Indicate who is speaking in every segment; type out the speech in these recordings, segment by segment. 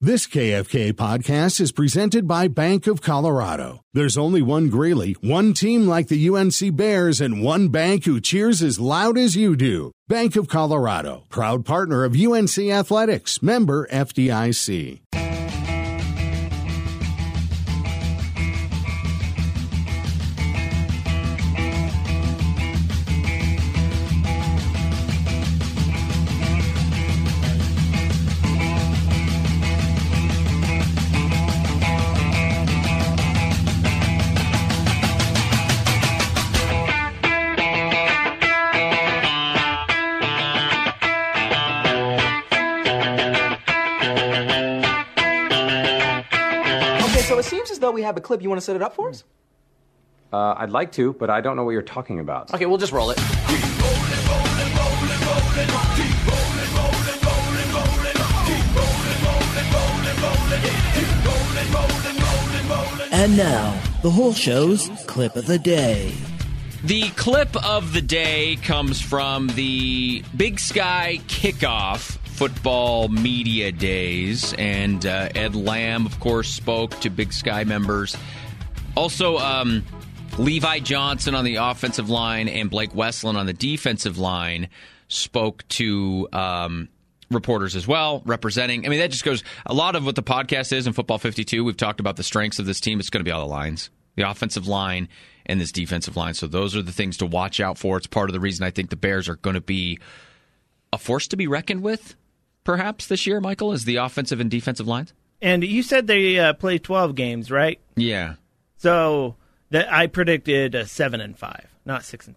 Speaker 1: This KFK podcast is presented by Bank of Colorado. There's only one Greeley, one team like the UNC Bears, and one bank who cheers as loud as you do. Bank of Colorado, proud partner of UNC Athletics, member FDIC.
Speaker 2: We have a clip. You want to set it up for us?
Speaker 3: I'd like to, but I don't know what you're talking about.
Speaker 2: Okay, we'll just roll it.
Speaker 4: And now, the whole show's clip of the day.
Speaker 5: The clip of the day comes from the Big Sky Kickoff Football Media Days, and Ed Lamb, of course, spoke to Big Sky members. Also, Levi Johnson on the offensive line and Blake Westland on the defensive line spoke to reporters as well, representing. I mean, that just goes a lot of what the podcast is in Football 52. We've talked about the strengths of this team. It's going to be all the lines, the offensive line and this defensive line. So those are the things to watch out for. It's part of the reason I think the Bears are going to be a force to be reckoned with, perhaps, this year, Michael, is the offensive and defensive lines.
Speaker 6: And you said they play 12 games, right?
Speaker 5: Yeah.
Speaker 6: So I predicted 7-5, not 6-5.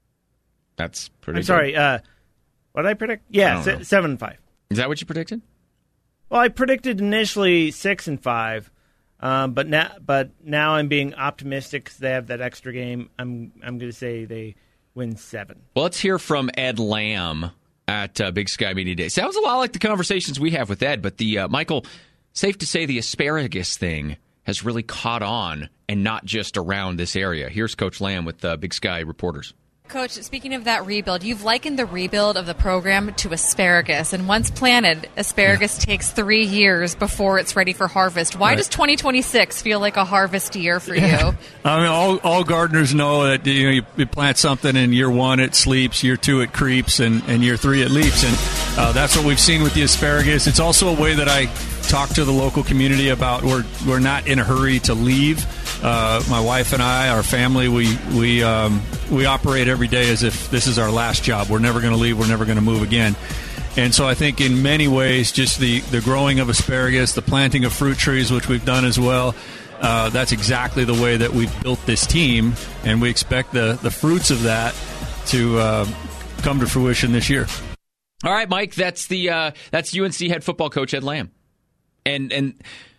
Speaker 5: That's pretty.
Speaker 6: I'm sorry. What did I predict? Yeah, 7-5.
Speaker 5: Is that what you predicted?
Speaker 6: Well, I predicted initially 6-5, but now I'm being optimistic because they have that extra game. I'm going to say they win 7.
Speaker 5: Well, let's hear from Ed Lamb at Big Sky Media Day. Sounds a lot like the conversations we have with Ed, but Michael, safe to say the asparagus thing has really caught on, and not just around this area. Here's Coach Lamb with Big Sky reporters.
Speaker 7: Coach, speaking of that rebuild, you've likened the rebuild of the program to asparagus. And once planted, asparagus takes 3 years before it's ready for harvest. Why does 2026 feel like a harvest year for you?
Speaker 8: I mean, all gardeners know that you plant something in year 1 it sleeps, year 2 it creeps, and year 3 it leaps. And that's what we've seen with the asparagus. It's also a way that I talk to the local community about we're not in a hurry to leave. My wife and I, our family, we operate every day as if this is our last job. We're never going to leave. We're never going to move again. And so I think in many ways, just the growing of asparagus, the planting of fruit trees, which we've done as well, that's exactly the way that we've built this team. And we expect the fruits of that to come to fruition this year.
Speaker 5: All right, Mike, that's UNC head football coach Ed Lamb. And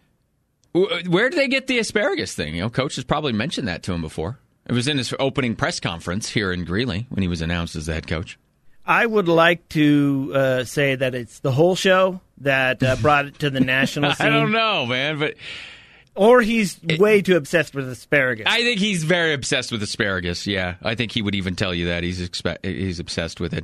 Speaker 5: where did they get the asparagus thing? Coach has probably mentioned that to him before. It was in his opening press conference here in Greeley when he was announced as the head coach.
Speaker 6: I would like to say that it's the whole show that brought it to the national scene.
Speaker 5: I don't know, man, but
Speaker 6: or he's way too obsessed with asparagus.
Speaker 5: I think he's very obsessed with asparagus. Yeah, I think he would even tell you that he's obsessed with it.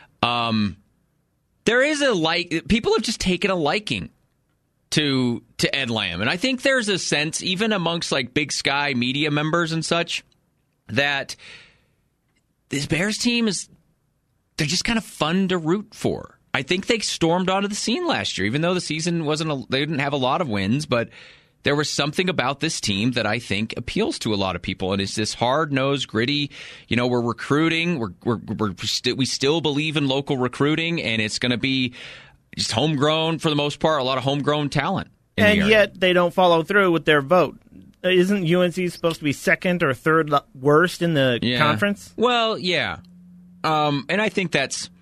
Speaker 5: There is people have just taken a liking to Ed Lamb. And I think there's a sense, even amongst like Big Sky media members and such, that this Bears team they're just kind of fun to root for. I think they stormed onto the scene last year, even though the season they didn't have a lot of wins, but there was something about this team that I think appeals to a lot of people. And it's this hard-nosed, gritty, we're recruiting, we still believe in local recruiting, and it's going to be just homegrown for the most part, a lot of homegrown talent.
Speaker 6: And yet they don't follow through with their vote. Isn't UNC supposed to be second or third worst in the conference?
Speaker 5: Well, yeah. And I think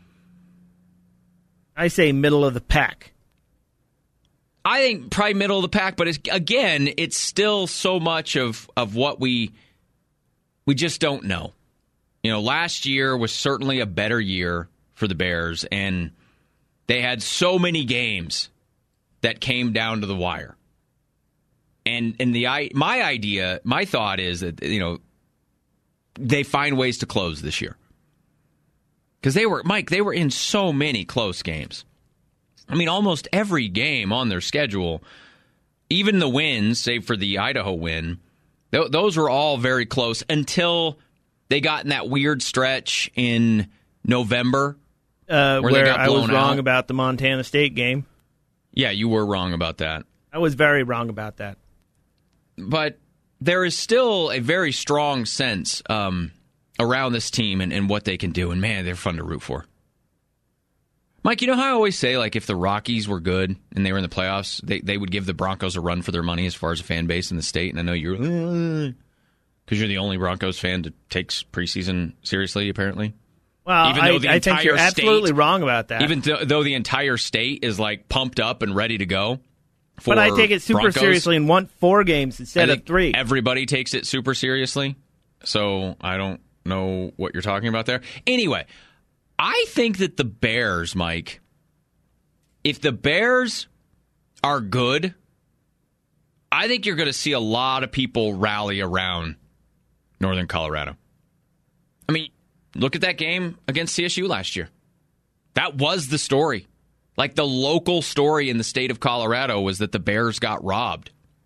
Speaker 6: I say middle of the pack.
Speaker 5: I think probably middle of the pack, but it's still so much of what we just don't know. Last year was certainly a better year for the Bears, and they had so many games that came down to the wire. And my thought is that they find ways to close this year. Because they were in so many close games. I mean, almost every game on their schedule, even the wins, save for the Idaho win, those were all very close until they got in that weird stretch in November
Speaker 6: where I was wrong about the Montana State game.
Speaker 5: Yeah, you were wrong about that.
Speaker 6: I was very wrong about that.
Speaker 5: But there is still a very strong sense around this team and what they can do. And, man, they're fun to root for. Mike, you know how I always say, like, if the Rockies were good and they were in the playoffs, they would give the Broncos a run for their money as far as a fan base in the state? And I know you're, because you're the only Broncos fan that takes preseason seriously, apparently.
Speaker 6: Well, I think you're absolutely wrong about that.
Speaker 5: Even though the entire state is, like, pumped up and ready to go.
Speaker 6: But I take it super
Speaker 5: Broncos
Speaker 6: seriously and want 4 games instead of 3.
Speaker 5: Everybody takes it super seriously. So I don't know what you're talking about there. Anyway, I think that the Bears, Mike, if the Bears are good, I think you're going to see a lot of people rally around Northern Colorado. I mean, look at that game against CSU last year. That was the story. Like, the local story in the state of Colorado was that the Bears got robbed.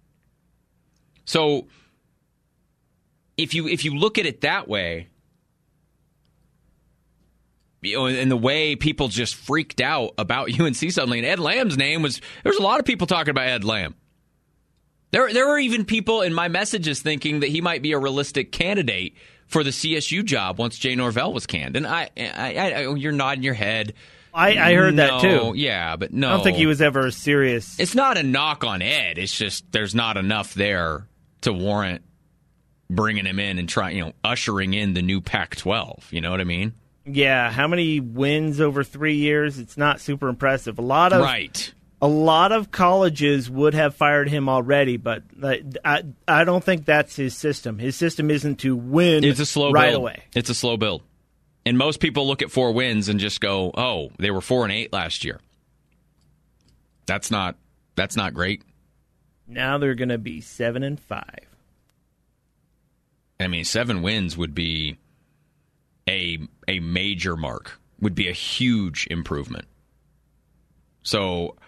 Speaker 5: So if you look at it that way, you know, and the way people just freaked out about UNC suddenly, and Ed Lamb's name was, there was a lot of people talking about Ed Lamb. There were even people in my messages thinking that he might be a realistic candidate for the CSU job once Jay Norvell was canned. And I you're nodding your head.
Speaker 6: I heard that too.
Speaker 5: Yeah, but no.
Speaker 6: I don't think he was ever serious.
Speaker 5: It's not a knock on Ed. It's just there's not enough there to warrant bringing him in and ushering in the new Pac-12. You know what I mean?
Speaker 6: Yeah. How many wins over 3 years? It's not super impressive. A lot of colleges would have fired him already, but I don't think that's his system. His system isn't to win.
Speaker 5: It's a slow
Speaker 6: right
Speaker 5: build.
Speaker 6: away.
Speaker 5: It's a slow build. And most people look at 4 wins and just go, "Oh, they were 4-8 last year." That's not great.
Speaker 6: Now they're going to be 7-5.
Speaker 5: I mean, 7 wins would be a major mark. Would be a huge improvement. So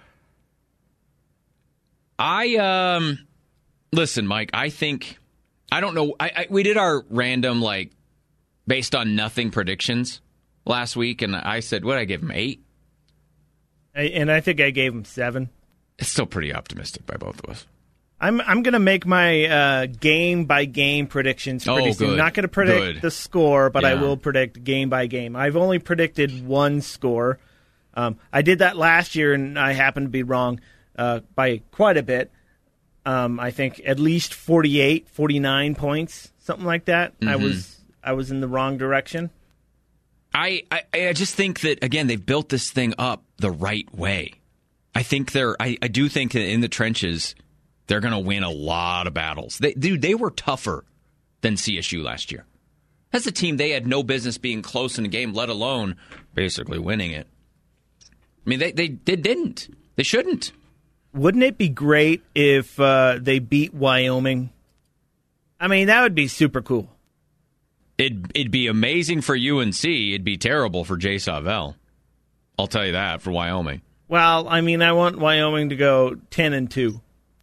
Speaker 5: listen, Mike, I don't know. We did our random, like, based on nothing predictions last week, and I said, what did I give him, 8?
Speaker 6: And I think I gave him 7.
Speaker 5: It's still pretty optimistic by both of us.
Speaker 6: I'm going to make my game-by-game predictions pretty soon.
Speaker 5: Good.
Speaker 6: Not going to predict the score, but
Speaker 5: Yeah.
Speaker 6: I will predict game-by-game. I've only predicted 1 score. I did that last year, and I happened to be wrong by quite a bit. I think at least 48, 49 points, something like that.
Speaker 5: Mm-hmm.
Speaker 6: I was in the wrong direction.
Speaker 5: I just think that, again, they've built this thing up the right way. I do think that in the trenches, they're going to win a lot of battles. They were tougher than CSU last year. That's a team they had no business being close in a game, let alone basically winning it. I mean, they didn't. They shouldn't.
Speaker 6: Wouldn't it be great if they beat Wyoming? I mean, that would be super cool.
Speaker 5: It'd be amazing for UNC. It'd be terrible for Jay Savell. I'll tell you that for Wyoming.
Speaker 6: Well, I mean, I want Wyoming to go 10-2.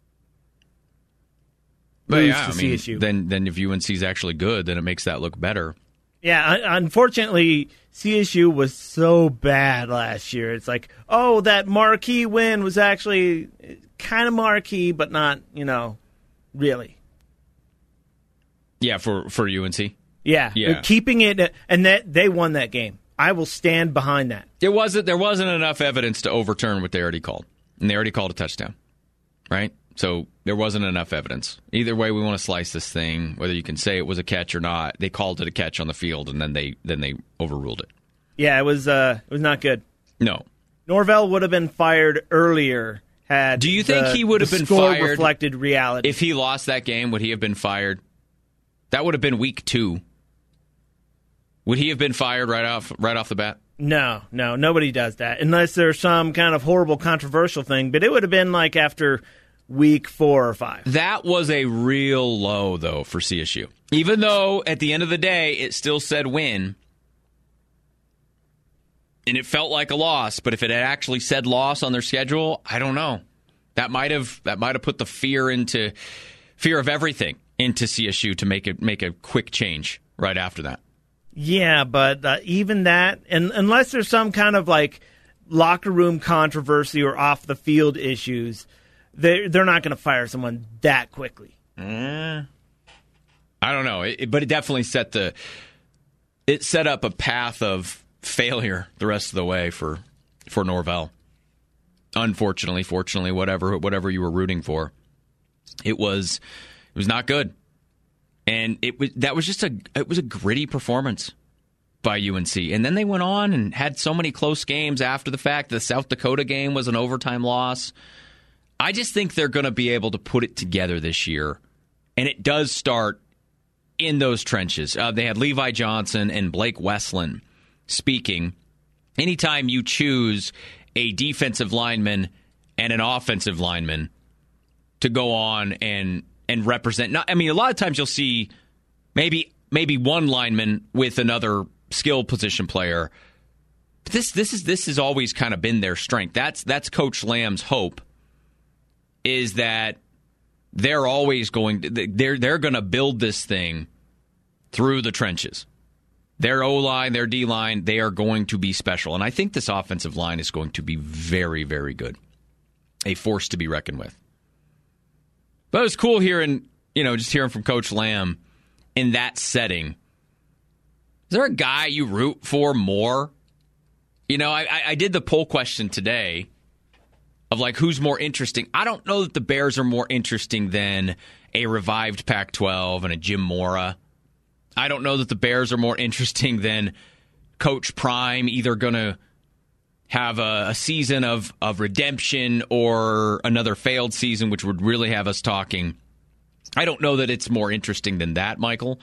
Speaker 5: But
Speaker 6: Lose
Speaker 5: yeah,
Speaker 6: to CSU.
Speaker 5: Then if UNC's actually good, then it makes that look better.
Speaker 6: Yeah, unfortunately, CSU was so bad last year. It's like, oh, that marquee win was actually kind of marquee, but not, really.
Speaker 5: Yeah, for UNC.
Speaker 6: Yeah. Keeping it, and that they won that game. I will stand behind that.
Speaker 5: There wasn't enough evidence to overturn what they already called, and they already called a touchdown, right? So there wasn't enough evidence. Either way, we want to slice this thing. Whether you can say it was a catch or not, they called it a catch on the field, and then they overruled it.
Speaker 6: Yeah, it was not good.
Speaker 5: No,
Speaker 6: Norvell would have been fired earlier.
Speaker 5: Do you think he would have been fired?
Speaker 6: Reflected reality.
Speaker 5: If he lost that game, would he have been fired? That would have been week 2. Would he have been fired right off the bat?
Speaker 6: No, nobody does that unless there's some kind of horrible controversial thing. But it would have been like after week 4 or 5.
Speaker 5: That was a real low, though, for CSU. Even though at the end of the day it still said win. And it felt like a loss, but if it had actually said loss on their schedule, I don't know. That might have put the fear of everything into CSU to make a quick change right after that.
Speaker 6: Yeah, but even that, and unless there's some kind of like locker room controversy or off the field issues, they're not going to fire someone that quickly.
Speaker 5: I don't know, but it definitely set up a path of failure the rest of the way for Norvell. Unfortunately, fortunately, whatever you were rooting for, it was not good, and it was a gritty performance by UNC. And then they went on and had so many close games after the fact. The South Dakota game was an overtime loss. I just think they're going to be able to put it together this year, and it does start in those trenches. They had Levi Johnson and Blake Westland speaking. Anytime you choose a defensive lineman and an offensive lineman to go on and represent. A lot of times you'll see maybe one lineman with another skill position player. But this has always kind of been their strength. That's Coach Lamb's hope, is that they're always going to build this thing through the trenches. Their O-line, their D-line, they are going to be special. And I think this offensive line is going to be very, very good. A force to be reckoned with. But it was cool hearing from Coach Lamb in that setting. Is there a guy you root for more? I did the poll question today of like who's more interesting. I don't know that the Bears are more interesting than a revived Pac-12 and a Jim Mora. I don't know that the Bears are more interesting than Coach Prime, either going to have a season of redemption or another failed season, which would really have us talking. I don't know that it's more interesting than that, Michael.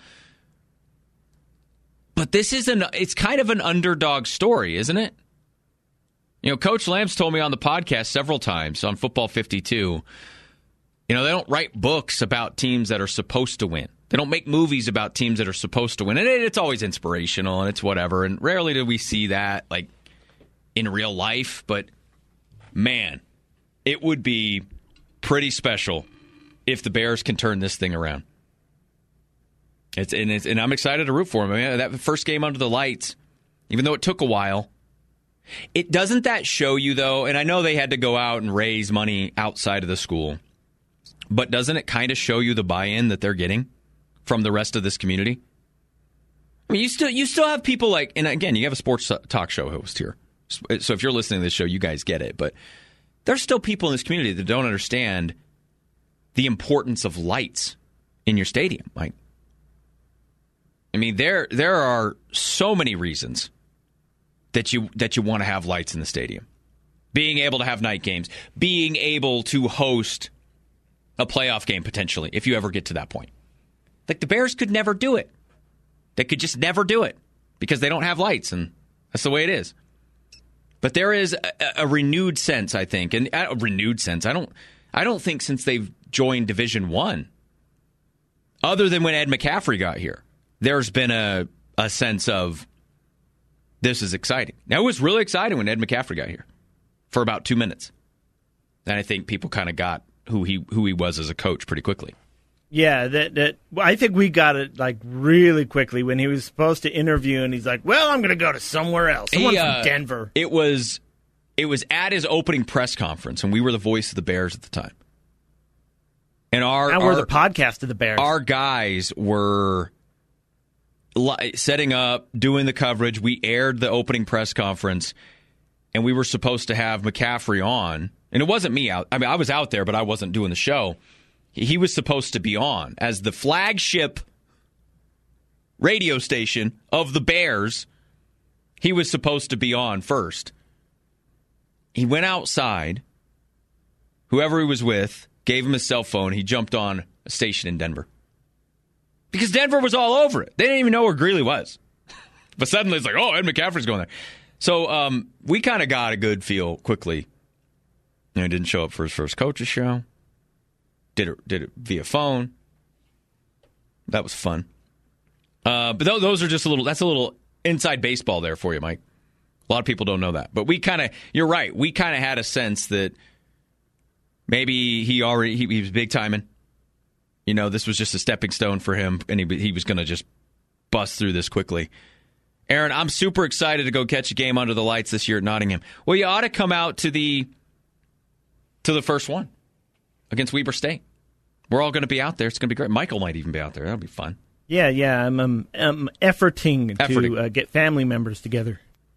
Speaker 5: But it's kind of an underdog story, isn't it? Coach Lamb's told me on the podcast several times on Football 52, they don't write books about teams that are supposed to win. They don't make movies about teams that are supposed to win. And it's always inspirational and it's whatever. And rarely do we see that like in real life. But, man, it would be pretty special if the Bears can turn this thing around. And I'm excited to root for them. That first game under the lights, even though it took a while, doesn't that show you, though, and I know they had to go out and raise money outside of the school, but doesn't it kind of show you the buy-in that they're getting from the rest of this community? I mean, you still have people like, and again, you have a sports talk show host here. So if you're listening to this show, you guys get it. But there's still people in this community that don't understand the importance of lights in your stadium, Mike. I mean, there are so many reasons that you want to have lights in the stadium. Being able to have night games, being able to host a playoff game potentially, if you ever get to that point. Like the Bears could never do it. They could just never do it because they don't have lights, and that's the way it is. But there is a renewed sense, I think, and a renewed sense. I don't think since they've joined Division I, other than when Ed McCaffrey got here, there's been a sense of this is exciting. Now, it was really exciting when Ed McCaffrey got here for about 2 minutes. And I think people kind of got who he was as a coach pretty quickly.
Speaker 6: Yeah, that I think we got it like really quickly when he was supposed to interview, and he's like, "Well, I'm going to go to somewhere else. Someone from Denver."
Speaker 5: It was at his opening press conference, and we were the voice of the Bears at the time. And
Speaker 6: we're the podcast of the Bears.
Speaker 5: Our guys were setting up, doing the coverage. We aired the opening press conference, and we were supposed to have McCaffrey on. And it wasn't me out. I mean, I was out there, but I wasn't doing the show. He was supposed to be on as the flagship radio station of the Bears. He was supposed to be on first. He went outside. Whoever he was with gave him his cell phone. He jumped on a station in Denver. Because Denver was all over it. They didn't even know where Greeley was. But suddenly it's like, oh, Ed McCaffrey's going there. So we kind of got a good feel quickly. He didn't show up for his first coach's show. Did it via phone. That was fun. But those are just that's a little inside baseball there for you, Mike. A lot of people don't know that. But you're right, we kind of had a sense that maybe he was big timing. This was just a stepping stone for him, and he was going to just bust through this quickly. Aaron, I'm super excited to go catch a game under the lights this year at Nottingham. Well, you ought to come out to the first one against Weber State. We're all going to be out there. It's going to be great. Michael might even be out there. That'll be fun.
Speaker 6: Yeah. I'm efforting to get family members together.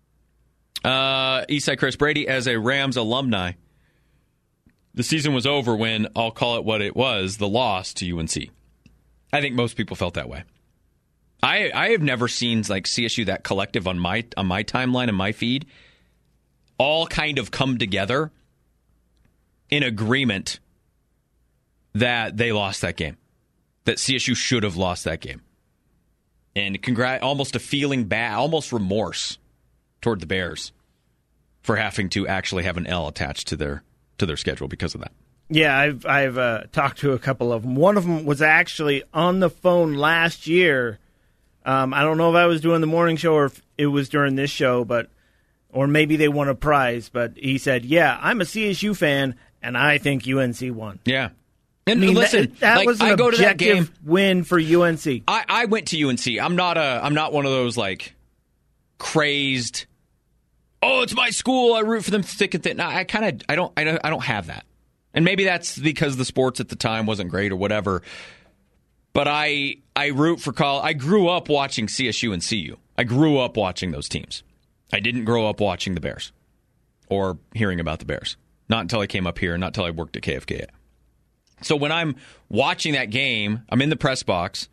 Speaker 5: Eastside Chris Brady, as a Rams alumni, the season was over when, I'll call it what it was, the loss to UNC. I think most people felt that way. I have never seen like CSU that collective on my timeline and my feed all kind of come together in agreement that they lost that game, that CSU should have lost that game, and almost a feeling bad, almost remorse toward the Bears for having to actually have an L attached to their schedule because of that.
Speaker 6: Yeah, I've talked to a couple of them. One of them was actually on the phone last year. I don't know if I was doing the morning show or if it was during this show, or maybe they won a prize. But he said, "Yeah, I'm a CSU fan, and I think UNC won."
Speaker 5: Yeah, and listen,
Speaker 6: that was an
Speaker 5: I go to that game
Speaker 6: win for UNC.
Speaker 5: I went to UNC. I'm not one of those like crazed. Oh, it's my school. I root for them thick and thin. No, I don't have that, and maybe that's because the sports at the time wasn't great or whatever. But I root for college. I grew up watching CSU and CU. I grew up watching those teams. I didn't grow up watching the Bears or hearing about the Bears. Not until I came up here, not until I worked at KFK. So when I'm watching that game, I'm in the press box.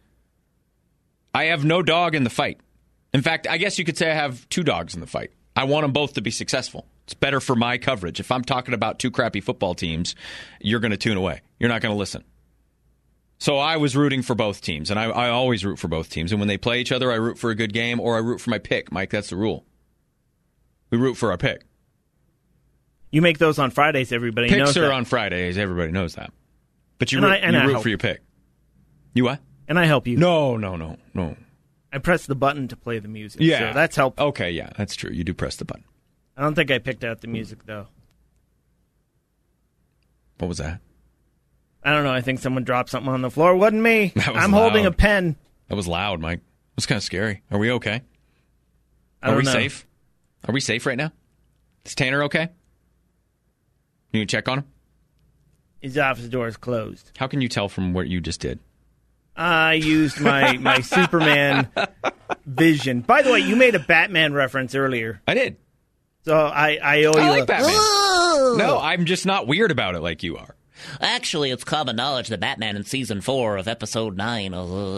Speaker 5: I have no dog in the fight. In fact, I guess you could say I have two dogs in the fight. I want them both to be successful. It's better for my coverage. If I'm talking about two crappy football teams, you're going to tune away. You're not going to listen. So I was rooting for both teams, and I always root for both teams. And when they play each other, I root for a good game, or I root for my pick. Mike, that's the rule. We root for our pick.
Speaker 6: You make those on Fridays, everybody knows that.
Speaker 5: Picks are on Fridays, everybody knows that. But you root for your pick. You what?
Speaker 6: And I help you.
Speaker 5: No.
Speaker 6: I press the button to play the music.
Speaker 5: Yeah.
Speaker 6: So that's helpful.
Speaker 5: Okay, yeah, that's true. You do press the button.
Speaker 6: I don't think I picked out the music, though.
Speaker 5: What was that?
Speaker 6: I don't know. I think someone dropped something on the floor. It wasn't me. I'm
Speaker 5: loud.
Speaker 6: Holding a pen.
Speaker 5: That was loud, Mike. It was kind of scary. Are we okay?
Speaker 6: Are we
Speaker 5: safe? Are we safe right now? Is Tanner okay? You can check on him?
Speaker 6: His office door is closed.
Speaker 5: How can you tell from what you just did?
Speaker 6: I used my Superman vision. By the way, you made a Batman reference earlier.
Speaker 5: I did.
Speaker 6: So I owe you
Speaker 5: I like Batman. No, I'm just not weird about it like you are.
Speaker 9: Actually, it's common knowledge that Batman in Season 4 of Episode 9...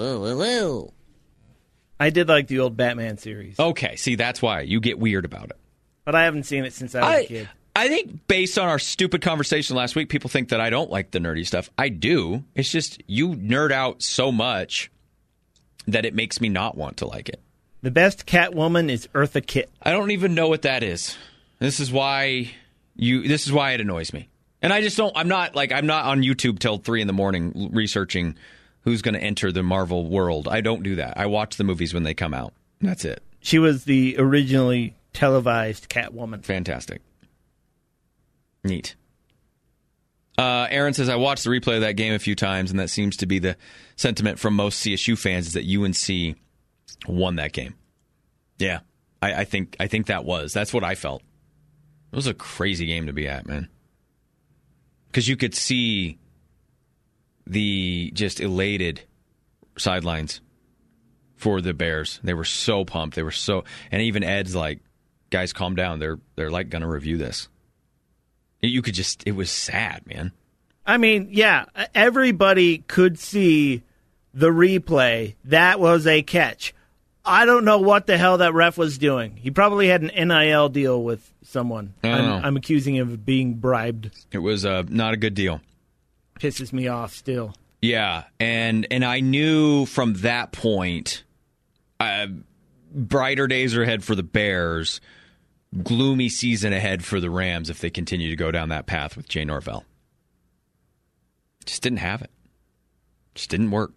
Speaker 6: I did like the old Batman series.
Speaker 5: Okay, see, that's why. You get weird about it.
Speaker 6: But I haven't seen it since I was a kid.
Speaker 5: I think based on our stupid conversation last week, people think that I don't like the nerdy stuff. I do. It's just you nerd out so much that it makes me not want to like it.
Speaker 6: The best Catwoman is Eartha Kitt.
Speaker 5: I don't even know what that is. This is why it annoys me. And I just don't. I'm not on YouTube till 3 a.m. researching who's going to enter the Marvel world. I don't do that. I watch the movies when they come out. That's it.
Speaker 6: She was the originally televised Catwoman.
Speaker 5: Fantastic. Neat. Aaron says, I watched the replay of that game a few times, and that seems to be the sentiment from most CSU fans is that UNC won that game. Yeah, I think that's what I felt. It was a crazy game to be at, man. Because you could see the just elated sidelines for the Bears. They were so pumped. And even Ed's like, guys, calm down. They're like going to review this. You could it was sad, man.
Speaker 6: I mean, yeah, everybody could see the replay. That was a catch. I don't know what the hell that ref was doing. He probably had an NIL deal with someone. I'm accusing him of being bribed.
Speaker 5: It was not a good deal.
Speaker 6: Pisses me off still.
Speaker 5: Yeah, and I knew from that point, brighter days are ahead for the Bears. Gloomy season ahead for the Rams if they continue to go down that path with Jay Norvell. Just didn't have it. Just didn't work.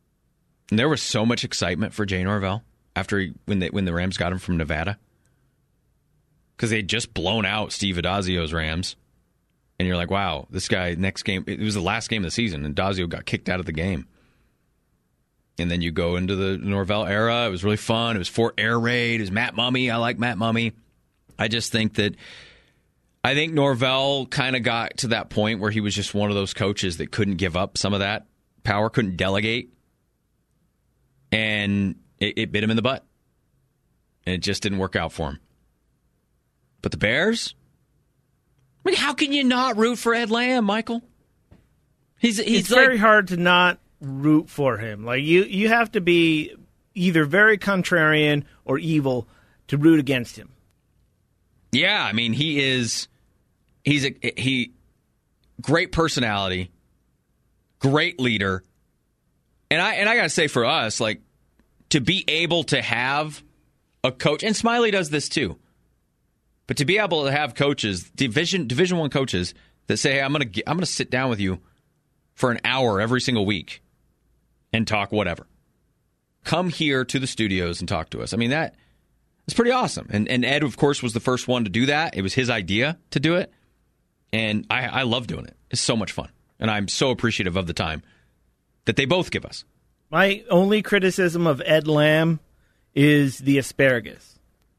Speaker 5: And there was so much excitement for Jay Norvell after when the Rams got him from Nevada. because they'd just blown out Steve Addazio's Rams. And you're like, wow, this guy, next game, it was the last game of the season, and Addazio got kicked out of the game. And then you go into the Norvell era. It was really fun. It was Fort Air Raid. It was Matt Mumme. I like Matt Mumme. I just think Norvell kind of got to that point where he was just one of those coaches that couldn't give up some of that power, couldn't delegate. And it bit him in the butt. And it just didn't work out for him. But the Bears? I mean, how can you not root for Ed Lamb, Michael?
Speaker 6: It's very hard to not root for him. Like you have to be either very contrarian or evil to root against him.
Speaker 5: Yeah, I mean, he's great personality, great leader. And I got to say for us, like, to be able to have a coach, and Smiley does this too, but to be able to have coaches, Division I coaches, that say, hey, I'm gonna sit down with you for an hour every single week and talk whatever. Come here to the studios and talk to us. I mean, that's pretty awesome. And Ed, of course, was the first one to do that. It was his idea to do it. And I love doing it. It's so much fun. And I'm so appreciative of the time that they both give us.
Speaker 6: My only criticism of Ed Lamb is the asparagus.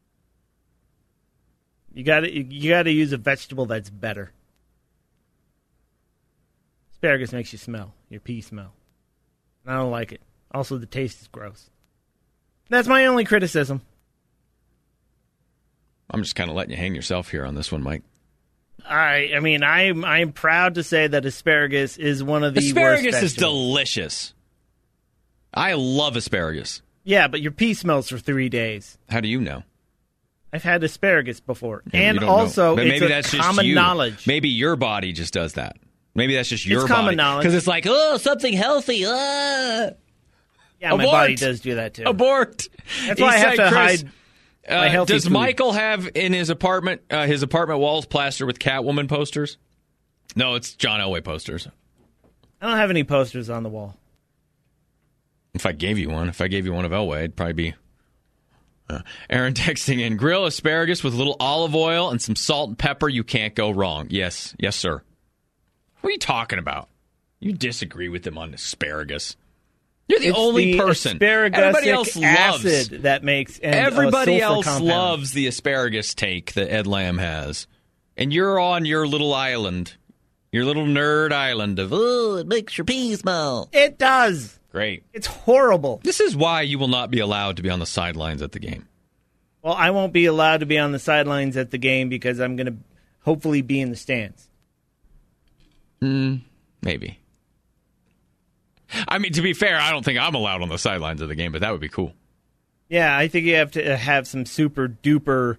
Speaker 6: You got to use a vegetable that's better. Asparagus makes you smell. Your pee smell. And I don't like it. Also, the taste is gross. That's my only criticism.
Speaker 5: I'm just kind of letting you hang yourself here on this one, Mike.
Speaker 6: I mean, I'm proud to say that asparagus is one of the worst vegetables.
Speaker 5: Asparagus is delicious. I love asparagus.
Speaker 6: Yeah, but your pee smells for 3 days.
Speaker 5: How do you know?
Speaker 6: I've had asparagus before.
Speaker 5: Yeah,
Speaker 6: and also,
Speaker 5: maybe
Speaker 6: it's
Speaker 5: that's
Speaker 6: common
Speaker 5: just
Speaker 6: knowledge.
Speaker 5: Maybe your body just does that. Maybe that's just your
Speaker 6: it's
Speaker 5: body.
Speaker 6: Common knowledge.
Speaker 5: Because it's like, oh, something healthy.
Speaker 6: Yeah,
Speaker 5: Abort.
Speaker 6: my body does do that too.
Speaker 5: Abort.
Speaker 6: That's why I have to hide my healthy
Speaker 5: does
Speaker 6: food.
Speaker 5: Michael have in his apartment walls plastered with Catwoman posters? No, it's John Elway posters.
Speaker 6: I don't have any posters on the wall.
Speaker 5: If I gave you one of Elway, it'd probably be... Aaron texting in, grill asparagus with a little olive oil and some salt and pepper. You can't go wrong. Yes, sir. What are you talking about? You disagree with him on asparagus. You're the only person. Everybody else loves
Speaker 6: that makes.
Speaker 5: Everybody else loves the asparagus take that Ed Lamb has, and you're on your little island, your little nerd island of
Speaker 9: it makes your pee smell.
Speaker 6: It does.
Speaker 5: Great.
Speaker 6: It's horrible.
Speaker 5: This is why you will not be allowed to be on the sidelines at the game.
Speaker 6: Well, I won't be allowed to be on the sidelines at the game because I'm going to hopefully be in the stands.
Speaker 5: Maybe. I mean, to be fair, I don't think I'm allowed on the sidelines of the game, but that would be cool.
Speaker 6: Yeah, I think you have to have some super duper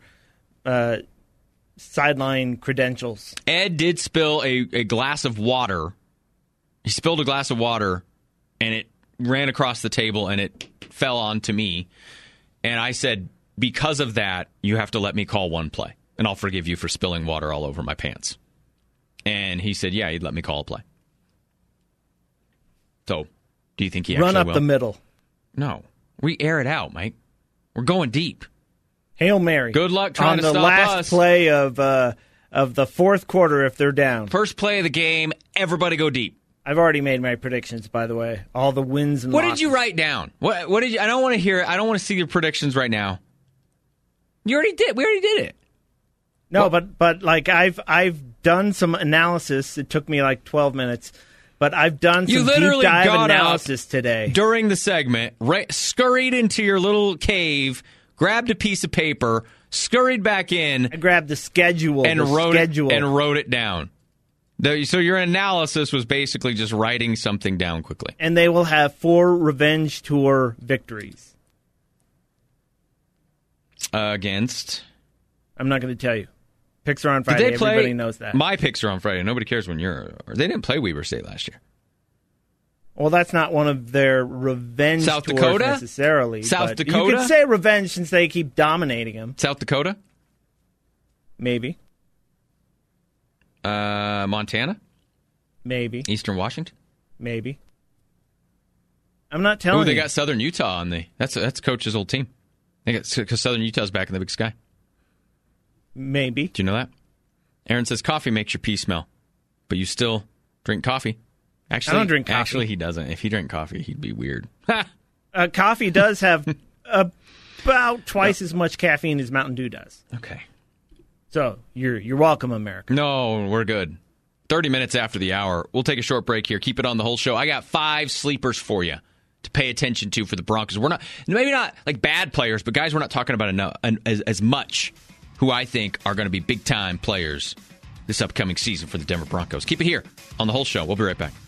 Speaker 6: sideline credentials.
Speaker 5: Ed did spill a glass of water. He spilled a glass of water, and it ran across the table, and it fell onto me. And I said, because of that, you have to let me call one play, and I'll forgive you for spilling water all over my pants. And he said, yeah, he'd let me call a play. So, do you think he actually will?
Speaker 6: Run up the middle.
Speaker 5: No. We air it out, Mike. We're going deep.
Speaker 6: Hail Mary.
Speaker 5: Good luck trying to stop us.
Speaker 6: On the last play of the fourth quarter if they're down.
Speaker 5: First play of the game, everybody go deep.
Speaker 6: I've already made my predictions, by the way. All the wins and
Speaker 5: What
Speaker 6: losses.
Speaker 5: did you write down? What did you? I don't want to hear it. I don't want to see your predictions right now. You already did. We already did it.
Speaker 6: No, but like I've done some analysis. It took me like 12 minutes. But I've done some deep dive analysis today.
Speaker 5: During the segment, scurried into your little cave, grabbed a piece of paper, scurried back in.
Speaker 6: I grabbed the schedule
Speaker 5: and wrote it down. So your analysis was basically just writing something down quickly.
Speaker 6: And they will have 4 Revenge Tour victories.
Speaker 5: Against?
Speaker 6: I'm not going to tell you. Picks are on Friday.
Speaker 5: Did they play?
Speaker 6: Everybody knows that.
Speaker 5: My picks are on Friday. Nobody cares when you're... They didn't play Weber State last year.
Speaker 6: Well, that's not one of their revenge
Speaker 5: South
Speaker 6: tours
Speaker 5: Dakota?
Speaker 6: necessarily.
Speaker 5: South Dakota?
Speaker 6: You could say revenge since they keep dominating them.
Speaker 5: South Dakota?
Speaker 6: Maybe.
Speaker 5: Montana?
Speaker 6: Maybe.
Speaker 5: Eastern Washington?
Speaker 6: Maybe. I'm not telling you.
Speaker 5: They got Southern Utah on the... That's Coach's old team. They got because Southern Utah's back in the Big Sky.
Speaker 6: Maybe.
Speaker 5: Do you know that? Aaron says coffee makes your pee smell, but you still drink coffee. Actually,
Speaker 6: I don't drink coffee.
Speaker 5: Actually, he doesn't. If he drank coffee, he'd be weird.
Speaker 6: Coffee does have about twice as much caffeine as Mountain Dew does.
Speaker 5: Okay.
Speaker 6: So you're welcome, America.
Speaker 5: No, we're good. 30 minutes after the hour. We'll take a short break here. Keep it on the whole show. I got 5 sleepers for you to pay attention to for the Broncos. We're not, maybe not like bad players, but guys we're not talking about enough, as much, who I think are going to be big-time players this upcoming season for the Denver Broncos. Keep it here on the whole show. We'll be right back.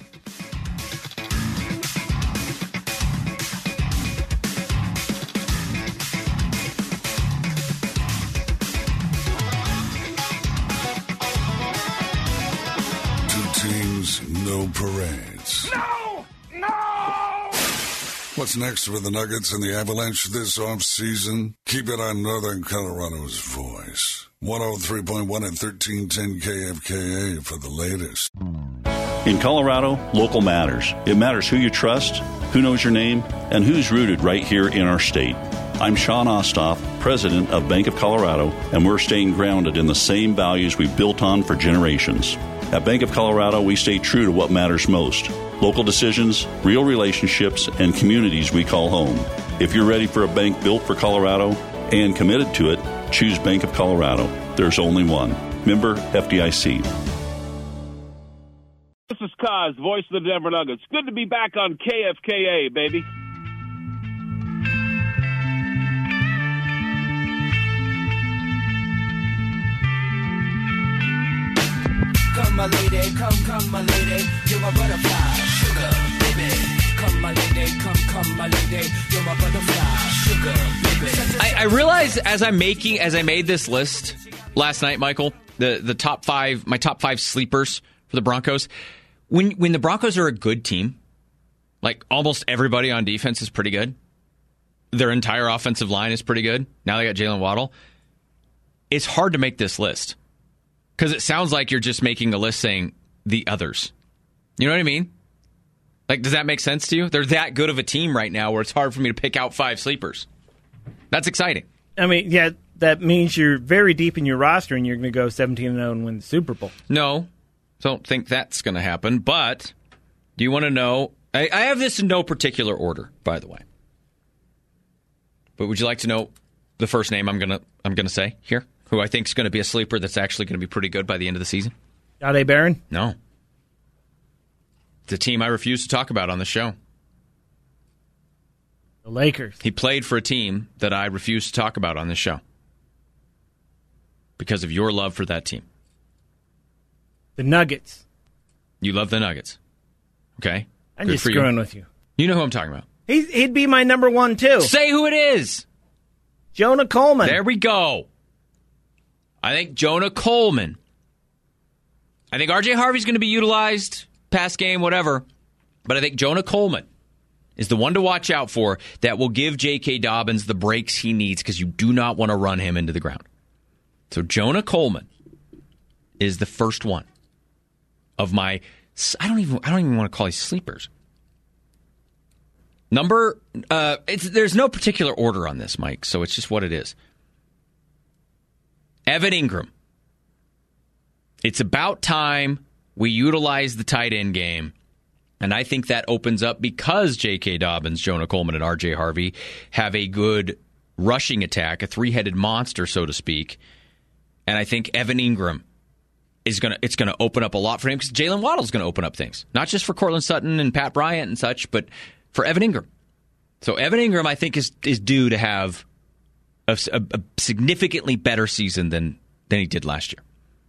Speaker 10: No parades.
Speaker 11: No!
Speaker 10: What's next for the Nuggets and the Avalanche this offseason? Keep it on Northern Colorado's voice. 103.1 and 1310 KFKA for the latest.
Speaker 12: In Colorado, local matters. It matters who you trust, who knows your name, and who's rooted right here in our state. I'm Sean Ostoff, president of Bank of Colorado, and we're staying grounded in the same values we've built on for generations. At Bank of Colorado, we stay true to what matters most: local decisions, real relationships, and communities we call home. If you're ready for a bank built for Colorado and committed to it, choose Bank of Colorado. There's only one. Member FDIC.
Speaker 13: This is Kaz, voice of the Denver Nuggets. Good to be back on KFKA, baby.
Speaker 11: Come, my lady, come, my lady, you're my butterfly, sugar, baby. Come, my lady, come, my lady, you're my butterfly, sugar, baby.
Speaker 5: I realized as I made this list last night, Michael, the top 5, my top 5 sleepers for the Broncos. When the Broncos are a good team, like almost everybody on defense is pretty good. Their entire offensive line is pretty good. Now they got Jalen Waddle. It's hard to make this list. Because it sounds like you're just making a list saying the others. You know what I mean? Like, does that make sense to you? They're that good of a team right now where it's hard for me to pick out 5 sleepers. That's exciting.
Speaker 6: I mean, yeah, that means you're very deep in your roster and you're going to go 17-0 and win the Super Bowl.
Speaker 5: No, don't think that's going to happen. But do you want to know? I have this in no particular order, by the way. But would you like to know the first name I'm gonna say here? Who I think is going to be a sleeper that's actually going to be pretty good by the end of the season?
Speaker 6: Jahdae Barron?
Speaker 5: No. It's a team I refuse to talk about on the show.
Speaker 6: The Lakers.
Speaker 5: He played for a team that I refuse to talk about on this show because of your love for that team.
Speaker 6: The Nuggets.
Speaker 5: You love the Nuggets. Okay?
Speaker 6: I'm just screwing with you.
Speaker 5: You know who I'm talking about.
Speaker 6: He'd be my number 1, too.
Speaker 5: Say who it is.
Speaker 6: Jonah Coleman.
Speaker 5: There we go. I think Jonah Coleman. I think R.J. Harvey's going to be utilized, pass game, whatever. But I think Jonah Coleman is the one to watch out for that will give J.K. Dobbins the breaks he needs because you do not want to run him into the ground. So Jonah Coleman is the first one of my. I don't even want to call these sleepers. There's no particular order on this, Mike. So it's just what it is. Evan Ingram. It's about time we utilize the tight end game. And I think that opens up because J.K. Dobbins, Jonah Coleman, and R.J. Harvey have a good rushing attack, a 3-headed monster, so to speak. And I think Evan Ingram it's going to open up a lot for him because Jalen Waddle's going to open up things. Not just for Cortland Sutton and Pat Bryant and such, but for Evan Ingram. So Evan Ingram, I think, is due to have a significantly better season than he did last year.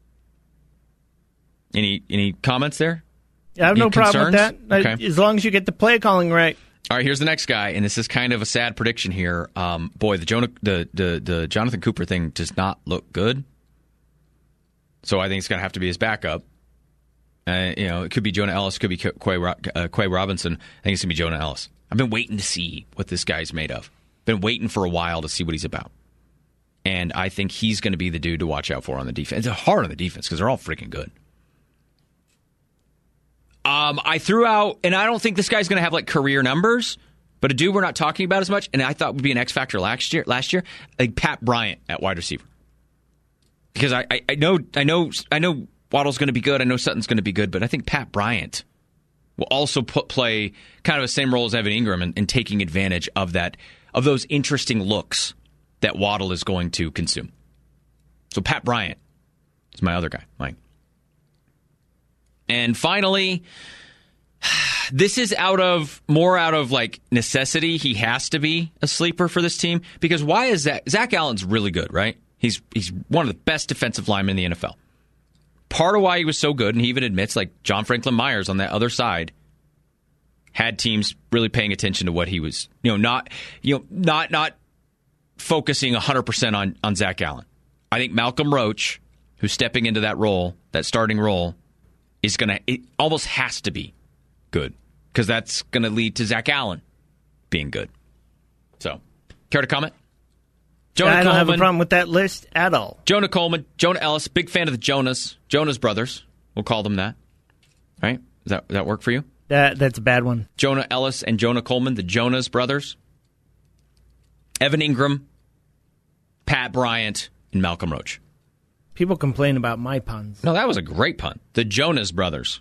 Speaker 5: Any comments there?
Speaker 6: Yeah, I have no problem with that. Okay. As long as you get the play calling right.
Speaker 5: All right, here's the next guy, and this is kind of a sad prediction here. The Jonathan Cooper thing does not look good. So I think it's going to have to be his backup. It could be Jonah Ellis, could be Quay Robinson. I think it's going to be Jonah Ellis. I've been waiting to see what this guy's made of. Been waiting for a while to see what he's about. And I think he's going to be the dude to watch out for on the defense. It's hard on the defense because they're all freaking good. I threw out, and I don't think this guy's going to have like career numbers, but a dude we're not talking about as much, and I thought would be an X factor last year, like Pat Bryant at wide receiver. Because I know Waddle's going to be good. I know Sutton's going to be good, but I think Pat Bryant will also play kind of the same role as Evan Ingram in taking advantage of those interesting looks that Waddle is going to consume. So Pat Bryant is my other guy, Mike. And finally, this is more out of like necessity. He has to be a sleeper for this team because why is that? Zach Allen's really good, right? He's one of the best defensive linemen in the NFL. Part of why he was so good, and he even admits, like John Franklin Myers on that other side, had teams really paying attention to what he was, not focusing 100% on Zach Allen. I think Malcolm Roach, who's stepping into that role, that starting role, it almost has to be good because that's going to lead to Zach Allen being good. So, care to comment?
Speaker 6: I don't have a problem with that list at all.
Speaker 5: Jonah Coleman, Jonah Ellis, big fan of the Jonas brothers. We'll call them that. Right? Does that work for you?
Speaker 6: That's a bad one.
Speaker 5: Jonah Ellis and Jonah Coleman, the Jonas brothers. Evan Ingram, Pat Bryant, and Malcolm Roach.
Speaker 6: People complain about my puns.
Speaker 5: No, that was a great pun. The Jonas brothers.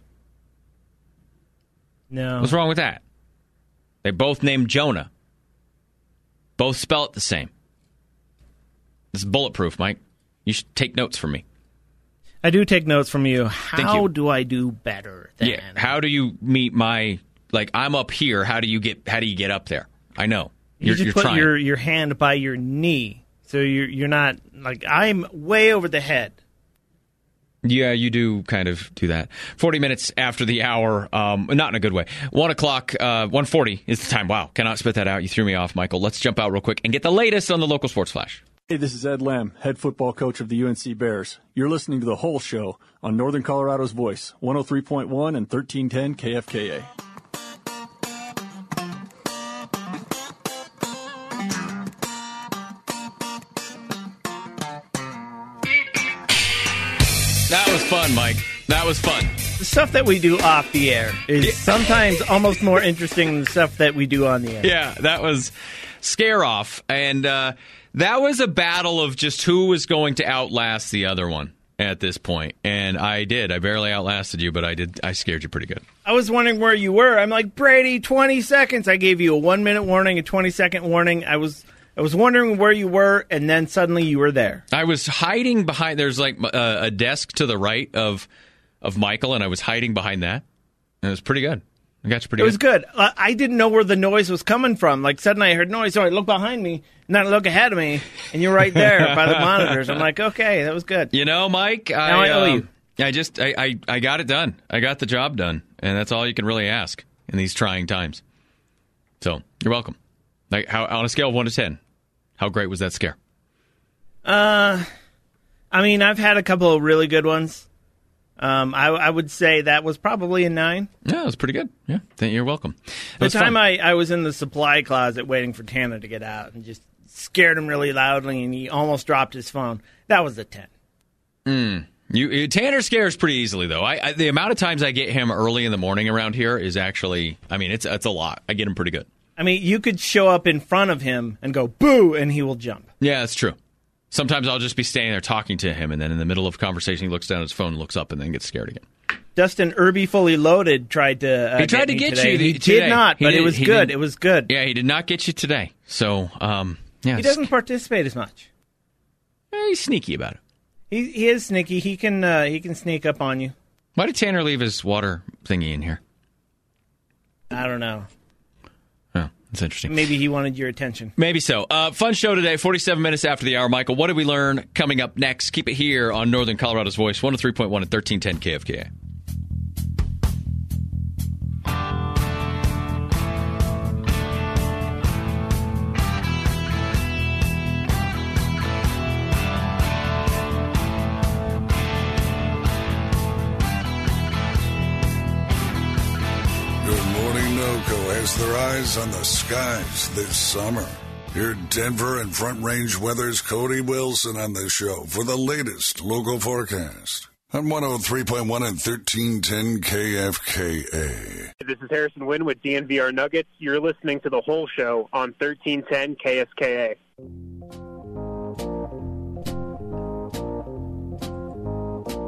Speaker 6: No.
Speaker 5: What's wrong with that? They both named Jonah. Both spell it the same. This is bulletproof, Mike. You should take notes from me.
Speaker 6: I do take notes from you. How do I do better than?
Speaker 5: Yeah. How do you meet my I'm up here, how do you get up there? I know.
Speaker 6: You're put
Speaker 5: trying.
Speaker 6: your hand by your knee. So you're not I'm way over the head.
Speaker 5: Yeah, you do kind of do that. 40 minutes after the hour, not in a good way. 1 o'clock, 1:40 is the time. Wow, cannot spit that out. You threw me off, Michael. Let's jump out real quick and get the latest on the local sports flash.
Speaker 14: Hey, this is Ed Lamb, head football coach of the UNC Bears. You're listening to The Whole Show on Northern Colorado's Voice, 103.1 and 1310 KFKA.
Speaker 5: That was fun, Mike. That was fun.
Speaker 6: The stuff that we do off the air is sometimes almost more interesting than the stuff that we do on the air.
Speaker 5: Yeah, that was Scare Off. And that was a battle of just who was going to outlast the other one at this point. And I did. I barely outlasted you, but I scared you pretty good.
Speaker 6: I was wondering where you were. I'm like, Brady, 20 seconds. I gave you a 1-minute warning, a 20-second warning. I was wondering where you were, and then suddenly you were there.
Speaker 5: I was hiding behind. There's like a desk to the right of Michael, and I was hiding behind that. And it was pretty good. I got you pretty good.
Speaker 6: It was good. I didn't know where the noise was coming from. Like, suddenly I heard noise, so I look behind me, and then I look ahead of me, and you're right there by the monitors. I'm like, okay, that was good.
Speaker 5: Mike,
Speaker 6: now I owe you.
Speaker 5: I got it done. I got the job done, and that's all you can really ask in these trying times. So, you're welcome. Like, on a scale of 1 to 10, how great was that scare?
Speaker 6: I mean, I've had a couple of really good ones. I would say that was probably a 9.
Speaker 5: Yeah, it was pretty good. Yeah, you're welcome.
Speaker 6: The time I was in the supply closet waiting for Tanner to get out and just scared him really loudly, and he almost dropped his phone. That was a 10.
Speaker 5: Tanner scares pretty easily, though. The amount of times I get him early in the morning around here is actually, it's a lot. I get him pretty good.
Speaker 6: I mean, you could show up in front of him and go, boo, and he will jump.
Speaker 5: Yeah, that's true. Sometimes I'll just be standing there talking to him, and then in the middle of a conversation, he looks down at his phone, looks up, and then gets scared again.
Speaker 6: Dustin Irby Fully Loaded tried to
Speaker 5: he tried to get you.
Speaker 6: He did not, but it was good. It was good.
Speaker 5: Yeah, he did not get you today. So, yeah.
Speaker 6: He doesn't participate as much.
Speaker 5: He's sneaky about it.
Speaker 6: He is sneaky. He can sneak up on you.
Speaker 5: Why did Tanner leave his water thingy in here?
Speaker 6: I don't know.
Speaker 5: Oh, that's interesting.
Speaker 6: Maybe he wanted your attention.
Speaker 5: Maybe so. Fun show today, 47 minutes after the hour. Michael, what did we learn coming up next? Keep it here on Northern Colorado's Voice, 103.1 and 1310 KFKA.
Speaker 10: Has their eyes on the skies this summer. Hear Denver and Front Range Weather's Cody Wilson on the show for the latest local forecast on 103.1 and 1310 KFKA.
Speaker 15: This is Harrison Wynn with DNVR Nuggets. You're listening to The Whole Show on 1310 KFKA.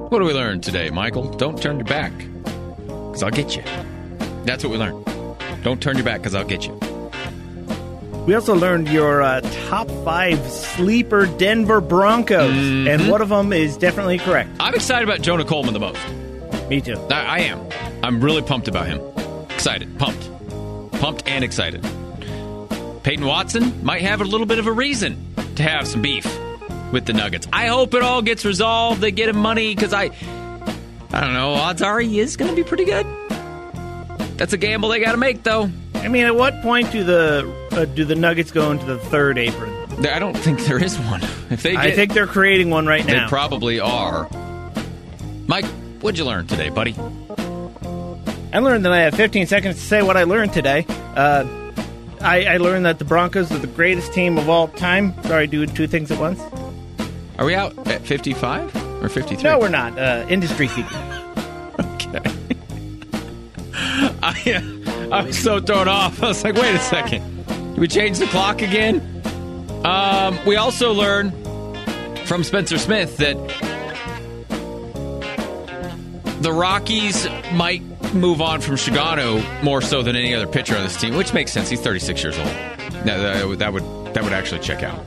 Speaker 5: What do we learn today, Michael? Don't turn your back, because I'll get you. That's what we learned. Don't turn your back, because I'll get you.
Speaker 6: We also learned your top 5 sleeper Denver Broncos, and one of them is definitely correct.
Speaker 5: I'm excited about Jonah Coleman the most.
Speaker 6: Me too.
Speaker 5: I am. I'm really pumped about him. Excited. Pumped. Pumped and excited. Peyton Watson might have a little bit of a reason to have some beef with the Nuggets. I hope it all gets resolved. They get him money, because I don't know. Odds are he is going to be pretty good. That's a gamble they got to make, though.
Speaker 6: I mean, at what point do the Nuggets go into the third apron?
Speaker 5: I don't think there is one.
Speaker 6: I think they're creating one right now.
Speaker 5: They probably are. Mike, what'd you learn today, buddy?
Speaker 6: I learned that I have 15 seconds to say what I learned today. I learned that the Broncos are the greatest team of all time. Sorry, doing 2 things at once.
Speaker 5: Are we out at 55 or 53?
Speaker 6: No, we're not. Industry secret.
Speaker 5: Okay. I was so thrown off. I was like, wait a second. Did we change the clock again? We also learned from Spencer Smith that the Rockies might move on from Shigano more so than any other pitcher on this team, which makes sense. He's 36 years old. That would actually check out.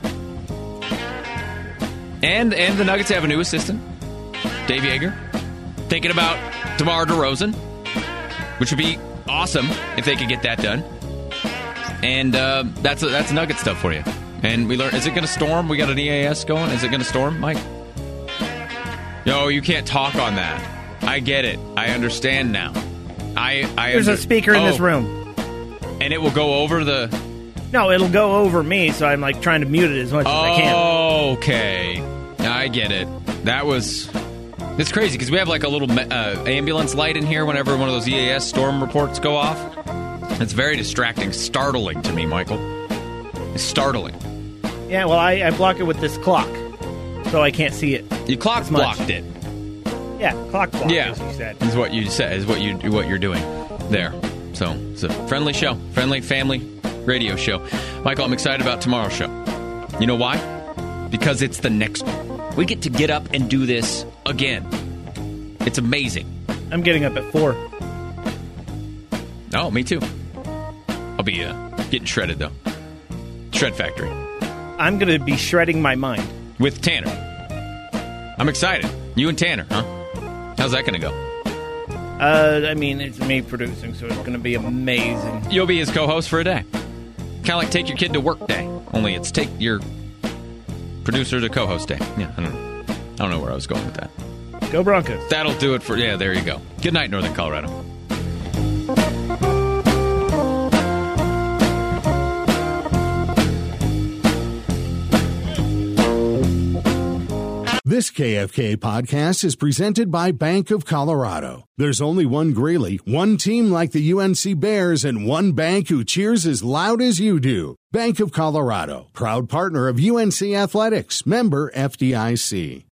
Speaker 5: And the Nuggets have a new assistant, Dave Yeager. Thinking about DeMar DeRozan, which would be awesome if they could get that done. And that's Nugget stuff for you. And we learned, is it going to storm? We got an EAS going. Is it going to storm, Mike? No, you can't talk on that. I get it. I understand now.
Speaker 6: There's a speaker in this room.
Speaker 5: And it will go over the...
Speaker 6: No, it'll go over me, so I'm like trying to mute it as much as I can.
Speaker 5: Okay. I get it. It's crazy because we have like a little ambulance light in here whenever one of those EAS storm reports go off. It's very distracting, startling to me, Michael. It's startling.
Speaker 6: Yeah, well, I block it with this clock, so I can't see it.
Speaker 5: You clock blocked it.
Speaker 6: Yeah, clock blocked,
Speaker 5: yeah,
Speaker 6: as you said.
Speaker 5: Is what you said, is what you're doing there. So it's a friendly show, friendly family radio show. Michael, I'm excited about tomorrow's show. You know why? Because it's the next one. We get to get up and do this again. It's amazing.
Speaker 6: I'm getting up at 4.
Speaker 5: Oh, me too. I'll be getting shredded, though. Shred Factory.
Speaker 6: I'm going to be shredding my mind.
Speaker 5: With Tanner. I'm excited. You and Tanner, huh? How's that going to go?
Speaker 6: I mean, it's me producing, so it's going to be amazing.
Speaker 5: You'll be his co-host for a day. Kind of like take your kid to work day. Only it's take your producer to co-host day. Yeah, I don't know where I was going with that.
Speaker 6: Go Broncos.
Speaker 5: That'll do it for... Yeah, there you go. Good night, Northern Colorado.
Speaker 1: This KFK podcast is presented by Bank of Colorado. There's only one Greeley, one team like the UNC Bears, and one bank who cheers as loud as you do. Bank of Colorado, proud partner of UNC Athletics, member FDIC.